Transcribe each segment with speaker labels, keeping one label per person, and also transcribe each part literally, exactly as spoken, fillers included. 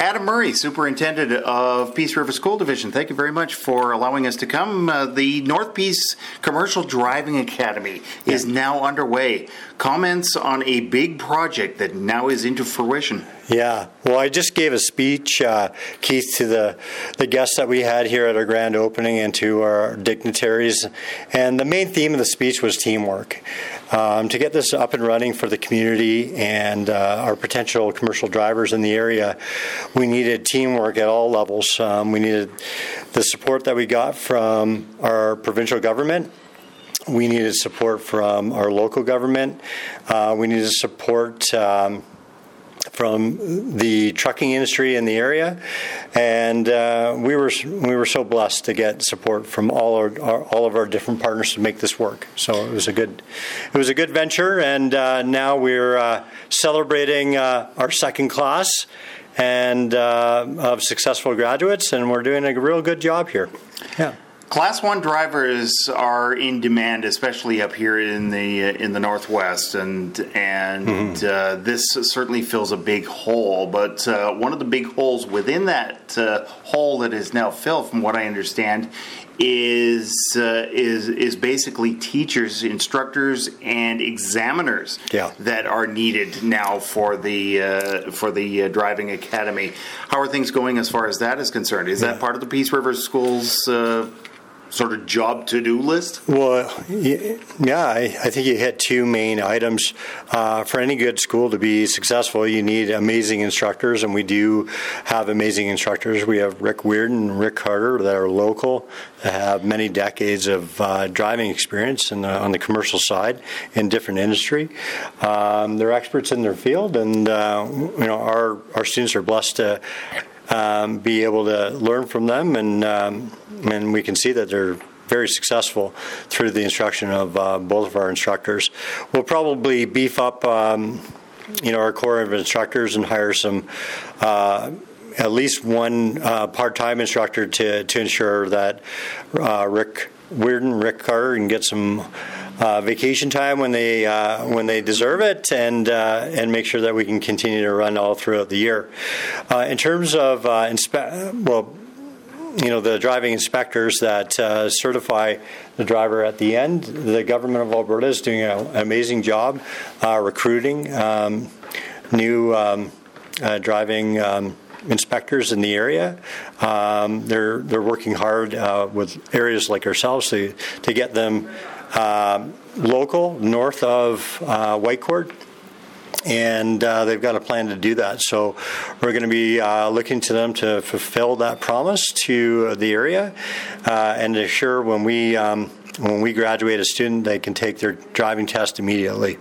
Speaker 1: Adam Murray, Superintendent of Peace River School Division, thank you very much for allowing us to come. Uh, the North Peace Commercial Driving Academy is yeah. now underway. Comments on a big project that now is into fruition.
Speaker 2: Yeah, well, I just gave a speech, uh, Keith, to the, the guests that we had here at our grand opening and to our dignitaries. And the main theme of the speech was teamwork. Um, to get this up and running for the community and uh, our potential commercial drivers in the area, we needed teamwork at all levels. Um, we needed the support that we got from our provincial government. We needed support from our local government. Uh, we needed support um, from the trucking industry in the area, and uh, we were we were so blessed to get support from all our, our all of our different partners to make this work. So it was a good it was a good venture, and uh, now we're uh, celebrating uh, our second class and uh, of successful graduates, and we're doing a real good job here. Yeah.
Speaker 1: Class one drivers are in demand, especially up here in the uh, in the Northwest, and and mm-hmm. uh, this certainly fills a big hole. But uh, one of the big holes within that uh, hole that is now filled, from what I understand, is uh, is is basically teachers, instructors, and examiners
Speaker 2: yeah.
Speaker 1: that are needed now for the uh, for the uh, driving academy. How are things going as far as that is concerned? Is yeah. that part of the Peace River Schools Uh, sort of job to-do list?
Speaker 2: Well, yeah, I, I think you hit two main items. Uh, for any good school to be successful, you need amazing instructors, and we do have amazing instructors. We have Rick Weirden and Rick Carter that are local, that have many decades of uh, driving experience in the, on the commercial side in different industry. Um, they're experts in their field, and uh, you know our our students are blessed to Um, be able to learn from them, and um, and we can see that they're very successful through the instruction of uh, both of our instructors. We'll probably beef up, um, you know, our core of instructors and hire some, uh, at least one uh, part-time instructor to to ensure that uh, Rick Weirden, Rick Carter, can get some Uh, vacation time when they uh, when they deserve it, and uh, and make sure that we can continue to run all throughout the year. Uh, in terms of uh, inspe- well, you know, the driving inspectors that uh, certify the driver at the end, the government of Alberta is doing an amazing job uh, recruiting um, new um, uh, driving Um, inspectors in the area. Um, they're they're working hard uh, with areas like ourselves to to get them uh, local north of uh, Whitecourt, and uh, they've got a plan to do that. So we're going to be uh, looking to them to fulfill that promise to the area uh, and ensure when we um, when we graduate a student, they can take their driving test immediately.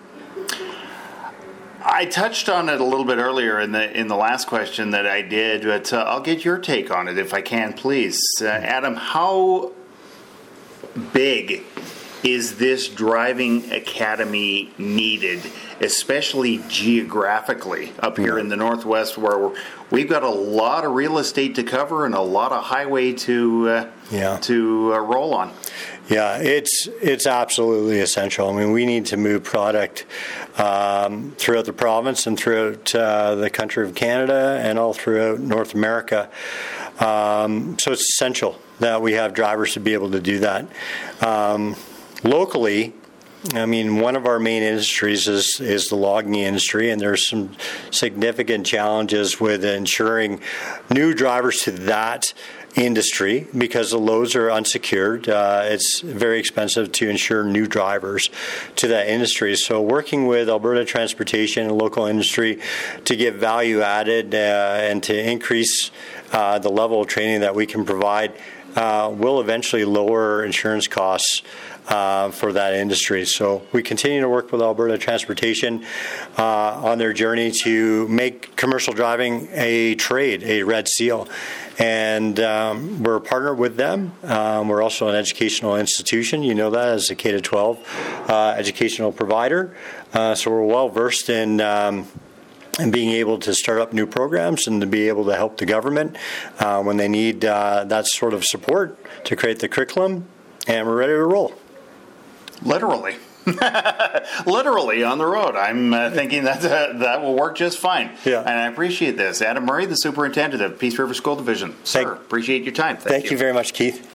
Speaker 1: I touched on it a little bit earlier in the in the last question that I did, but uh, I'll get your take on it if I can, please. Uh, Adam, how big is this driving academy needed, especially geographically up here in the Northwest, where we've got a lot of real estate to cover and a lot of highway to uh,
Speaker 2: yeah.
Speaker 1: to uh, roll on?
Speaker 2: Yeah, it's it's absolutely essential. I mean, we need to move product um, throughout the province and throughout uh, the country of Canada and all throughout North America. Um, so it's essential that we have drivers to be able to do that. Um, locally, I mean, one of our main industries is, is the logging industry, and there's some significant challenges with ensuring new drivers to that industry because the loads are unsecured. Uh, it's very expensive to insure new drivers to that industry. So working with Alberta Transportation and local industry to get value added uh, and to increase uh, the level of training that we can provide uh, will eventually lower insurance costs Uh, for that industry. So we continue to work with Alberta Transportation uh, on their journey to make commercial driving a trade, a red seal. And um, we're a partner with them. Um, we're also an educational institution. You know that as a K to twelve uh, educational provider. Uh, so we're well versed in um, and being able to start up new programs and to be able to help the government uh, when they need uh, that sort of support to create the curriculum. And we're ready to roll.
Speaker 1: Literally. Literally on the road. I'm uh, thinking that uh, that will work just fine.
Speaker 2: Yeah.
Speaker 1: And I appreciate this. Adam Murray, the superintendent of Peace River School Division. Sir,
Speaker 2: Thank,
Speaker 1: appreciate your time. Thank,
Speaker 2: thank
Speaker 1: you.
Speaker 2: you very much, Keith.